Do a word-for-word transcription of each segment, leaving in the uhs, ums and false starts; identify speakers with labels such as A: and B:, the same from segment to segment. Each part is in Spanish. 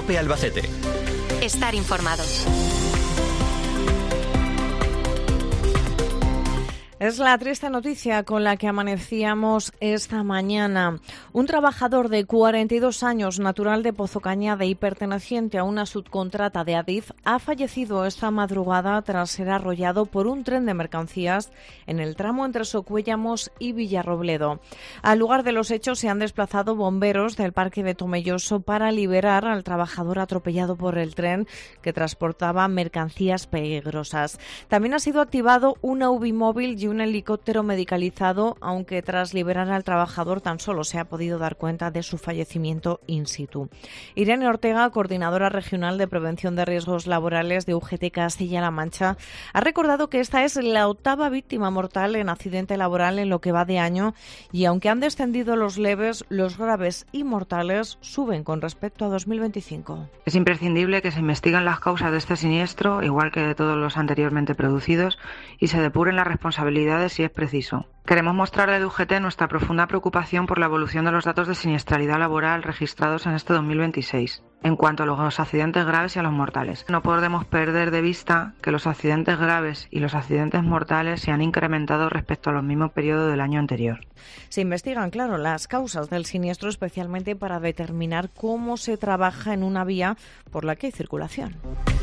A: COPE Albacete.
B: Estar informados.
C: Es la triste noticia con la que amanecíamos esta mañana. Un trabajador de cuarenta y dos años, natural de Pozocañada y perteneciente a una subcontrata de Adif, ha fallecido esta madrugada tras ser arrollado por un tren de mercancías en el tramo entre Socuéllamos y Villarrobledo. Al lugar de los hechos se han desplazado bomberos del Parque de Tomelloso para liberar al trabajador atropellado por el tren que transportaba mercancías peligrosas. También ha sido activado una U B I móvil y un helicóptero medicalizado, aunque tras liberar al trabajador tan solo se ha podido dar cuenta de su fallecimiento in situ. Irene Ortega, coordinadora regional de prevención de riesgos laborales de U G T Castilla-La Mancha, ha recordado que esta es la octava víctima mortal en accidente laboral en lo que va de año y aunque han descendido los leves, los graves y mortales suben con respecto a dos mil veinticinco.
D: Es imprescindible que se investiguen las causas de este siniestro, igual que de todos los anteriormente producidos, y se depuren las responsabilidades si es preciso. Queremos mostrar desde U G T nuestra profunda preocupación por la evolución de los datos de siniestralidad laboral registrados en este dos mil veintiséis, en cuanto a los accidentes graves y a los mortales. No podemos perder de vista que los accidentes graves y los accidentes mortales se han incrementado respecto a los mismos periodos del año anterior.
C: Se investigan, claro, las causas del siniestro, especialmente para determinar cómo se trabaja en una vía por la que hay circulación.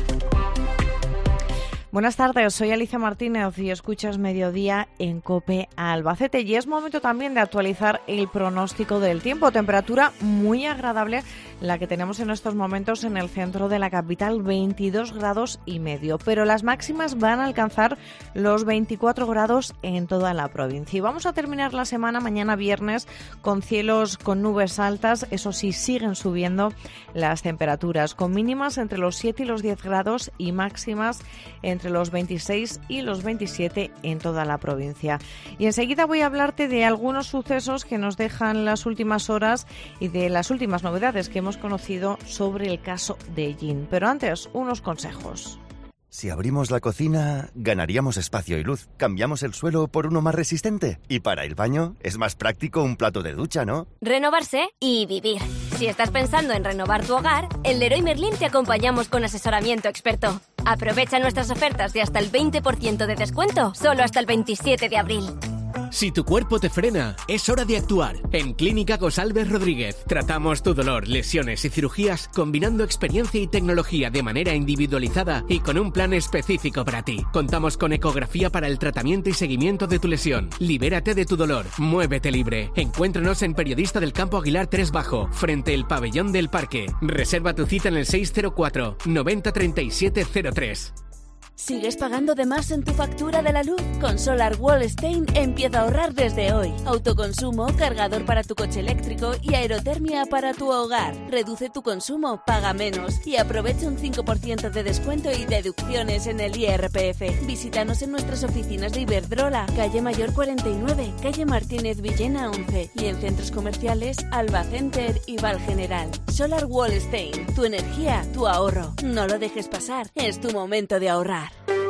C: Buenas tardes, soy Alicia Martínez y escuchas Mediodía en COPE Albacete y es momento también de actualizar el pronóstico del tiempo. Temperatura muy agradable la que tenemos en estos momentos en el centro de la capital, veintidós grados y medio, pero las máximas van a alcanzar los veinticuatro grados en toda la provincia. Y vamos a terminar la semana mañana viernes con cielos con nubes altas, eso sí, siguen subiendo las temperaturas, con mínimas entre los siete y los diez grados y máximas entre entre los veintiséis y los veintisiete en toda la provincia. Y enseguida voy a hablarte de algunos sucesos que nos dejan las últimas horas y de las últimas novedades que hemos conocido sobre el caso de Jean. Pero antes, unos consejos.
E: Si abrimos la cocina, ganaríamos espacio y luz. Cambiamos el suelo por uno más resistente. Y para el baño, es más práctico un plato de ducha, ¿no?
F: Renovarse y vivir. Si estás pensando en renovar tu hogar, en Leroy Merlin te acompañamos con asesoramiento experto. Aprovecha nuestras ofertas de hasta el veinte por ciento de descuento, solo hasta el veintisiete de abril.
G: Si tu cuerpo te frena, es hora de actuar. En Clínica Gosalves Rodríguez tratamos tu dolor, lesiones y cirugías combinando experiencia y tecnología de manera individualizada y con un plan específico para ti. Contamos con ecografía para el tratamiento y seguimiento de tu lesión. Libérate de tu dolor, muévete libre. Encuéntranos en Periodista del Campo Aguilar tres Bajo, frente al Pabellón del Parque. Reserva tu cita en el seis cero cuatro, noventa, treinta y siete cero tres.
H: ¿Sigues pagando de más en tu factura de la luz? Con Solar Wallstein empieza a ahorrar desde hoy. Autoconsumo, cargador para tu coche eléctrico y aerotermia para tu hogar. Reduce tu consumo, paga menos y aprovecha un cinco por ciento de descuento y deducciones en el I R P F. Visítanos en nuestras oficinas de Iberdrola, calle Mayor cuarenta y nueve, calle Martínez Villena once y en centros comerciales Alba Center y Val General. Solar Wallstein, tu energía, tu ahorro. No lo dejes pasar, es tu momento de ahorrar.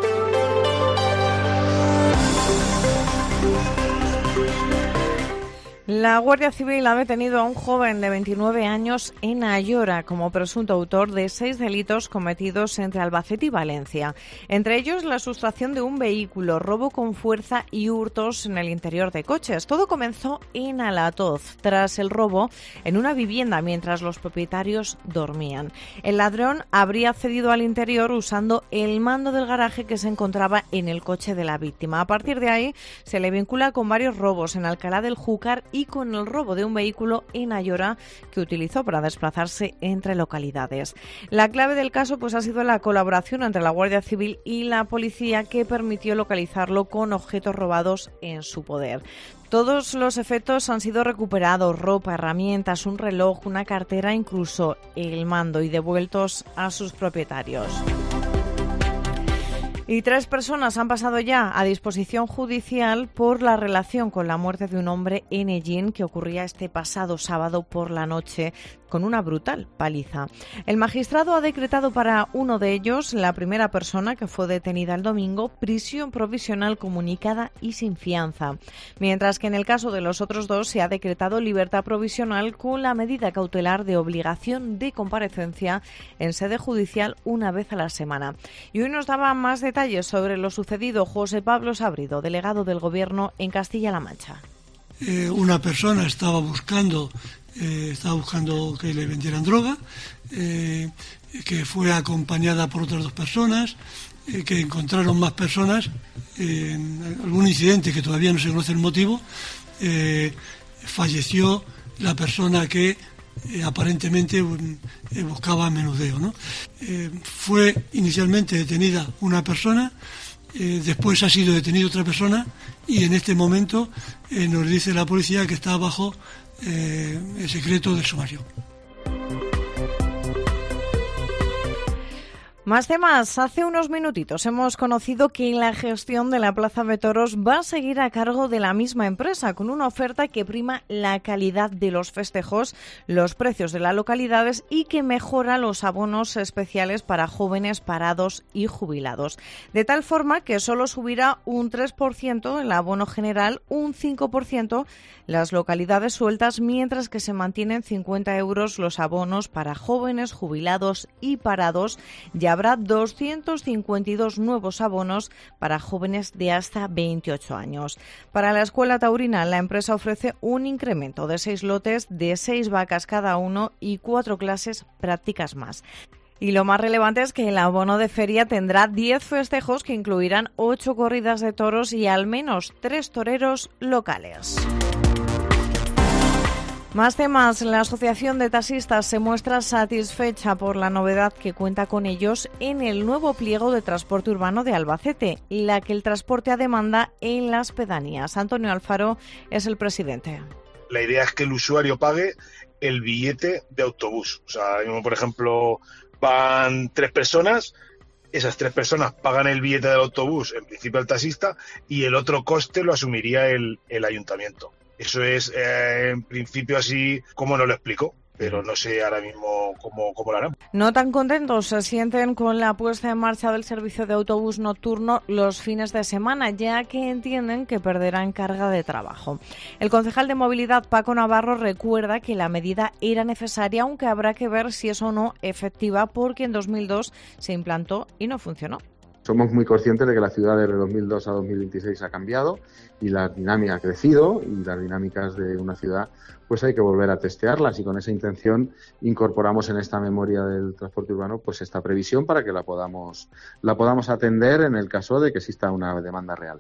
C: La Guardia Civil ha detenido a un joven de veintinueve años en Ayora como presunto autor de seis delitos cometidos entre Albacete y Valencia. Entre ellos, la sustracción de un vehículo, robo con fuerza y hurtos en el interior de coches. Todo comenzó en Alatoz, tras el robo en una vivienda mientras los propietarios dormían. El ladrón habría accedido al interior usando el mando del garaje que se encontraba en el coche de la víctima. A partir de ahí, se le vincula con varios robos en Alcalá del Júcar y con el robo de un vehículo en Ayora que utilizó para desplazarse entre localidades. La clave del caso pues ha sido la colaboración entre la Guardia Civil y la policía, que permitió localizarlo con objetos robados en su poder. Todos los efectos han sido recuperados: ropa, herramientas, un reloj, una cartera, incluso el mando, y devueltos a sus propietarios. Y tres personas han pasado ya a disposición judicial por la relación con la muerte de un hombre en Ellín que ocurría este pasado sábado por la noche, con una brutal paliza. El magistrado ha decretado para uno de ellos, la primera persona que fue detenida el domingo, prisión provisional comunicada y sin fianza, mientras que en el caso de los otros dos se ha decretado libertad provisional con la medida cautelar de obligación de comparecencia en sede judicial una vez a la semana. Y hoy nos daba más detalles sobre lo sucedido José Pablo Sabrido, delegado del Gobierno en Castilla-La Mancha.
A: Eh, una persona estaba buscando, eh, estaba buscando que le vendieran droga, eh, que fue acompañada por otras dos personas, eh, que encontraron más personas, eh, en algún incidente que todavía no se conoce el motivo, eh, falleció la persona que eh, aparentemente un, eh, buscaba menudeo, ¿no? Eh, fue inicialmente detenida una persona, eh, después ha sido detenida otra persona y en este momento eh, nos dice la policía que está bajo eh, el secreto del sumario.
C: Más temas. Hace unos minutitos hemos conocido que la gestión de la Plaza de Toros va a seguir a cargo de la misma empresa, con una oferta que prima la calidad de los festejos, los precios de las localidades y que mejora los abonos especiales para jóvenes, parados y jubilados. De tal forma que solo subirá un tres por ciento el abono general, un cinco por ciento las localidades sueltas, mientras que se mantienen cincuenta euros los abonos para jóvenes, jubilados y parados. Ya habrá doscientos cincuenta y dos nuevos abonos para jóvenes de hasta veintiocho años. Para la Escuela Taurina, la empresa ofrece un incremento de seis lotes de seis vacas cada uno y cuatro clases prácticas más. Y lo más relevante es que el abono de feria tendrá diez festejos que incluirán ocho corridas de toros y al menos tres toreros locales. Más temas. La Asociación de Taxistas se muestra satisfecha por la novedad que cuenta con ellos en el nuevo pliego de transporte urbano de Albacete, la que el transporte a demanda en las pedanías. Antonio Alfaro es el presidente.
I: La idea es que el usuario pague el billete de autobús. O sea, por ejemplo, van tres personas, esas tres personas pagan el billete del autobús, en principio el taxista, y el otro coste lo asumiría el, el ayuntamiento. Eso es, eh, en principio, así como nos lo explico, pero no sé ahora mismo cómo, cómo lo harán.
C: No tan contentos se sienten con la puesta en marcha del servicio de autobús nocturno los fines de semana, ya que entienden que perderán carga de trabajo. El concejal de Movilidad, Paco Navarro, recuerda que la medida era necesaria, aunque habrá que ver si es o no efectiva, porque en dos mil dos se implantó y no funcionó.
J: Somos muy conscientes de que la ciudad desde dos mil dos a dos mil veintiséis ha cambiado y la dinámica ha crecido, y las dinámicas de una ciudad pues hay que volver a testearlas, y con esa intención incorporamos en esta memoria del transporte urbano pues esta previsión para que la podamos, la podamos atender en el caso de que exista una demanda real.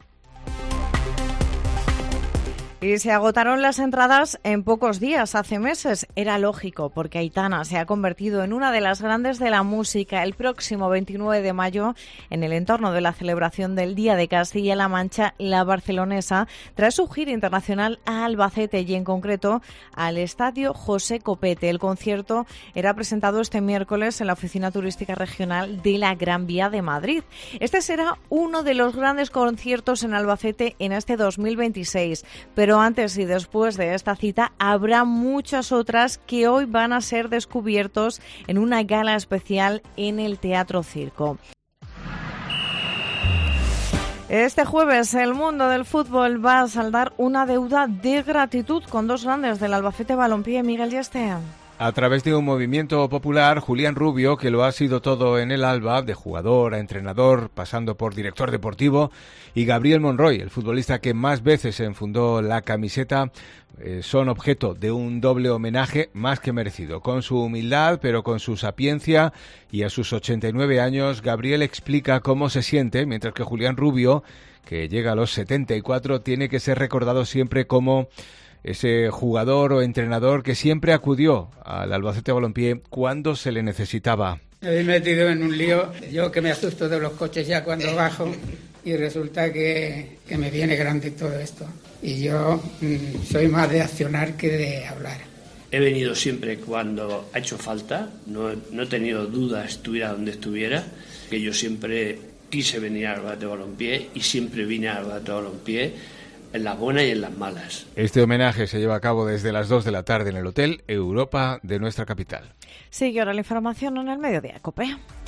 C: Y se agotaron las entradas en pocos días, hace meses. Era lógico, porque Aitana se ha convertido en una de las grandes de la música. El próximo veintinueve de mayo, en el entorno de la celebración del Día de Castilla-La Mancha, la barcelonesa trae su gira internacional a Albacete y, en concreto, al Estadio José Copete. El concierto era presentado este miércoles en la Oficina Turística Regional de la Gran Vía de Madrid. Este será uno de los grandes conciertos en Albacete en este dos mil veintiséis, pero Pero antes y después de esta cita habrá muchas otras que hoy van a ser descubiertos en una gala especial en el Teatro Circo. Este jueves el mundo del fútbol va a saldar una deuda de gratitud con dos grandes del Albacete Balompié, Miguel Yeste.
K: A través de un movimiento popular, Julián Rubio, que lo ha sido todo en el Alba, de jugador a entrenador, pasando por director deportivo, y Gabriel Monroy, el futbolista que más veces enfundó la camiseta, eh, son objeto de un doble homenaje más que merecido. Con su humildad, pero con su sapiencia, y a sus ochenta y nueve años, Gabriel explica cómo se siente, mientras que Julián Rubio, que llega a los setenta y cuatro, tiene que ser recordado siempre como ese jugador o entrenador que siempre acudió al Albacete Balompié cuando se le necesitaba.
L: Me he metido en un lío, yo que me asusto de los coches ya cuando bajo, y resulta que, que me viene grande todo esto. Y yo mmm, soy más de accionar que de hablar.
M: He venido siempre cuando ha hecho falta, no, no he tenido dudas, estuviera donde estuviera, que yo siempre quise venir al Albacete Balompié y siempre vine al Albacete Balompié en las buenas y en las malas.
K: Este homenaje se lleva a cabo desde las dos de la tarde en el Hotel Europa de nuestra capital.
C: Sigue ahora la información en el Mediodía, COPE.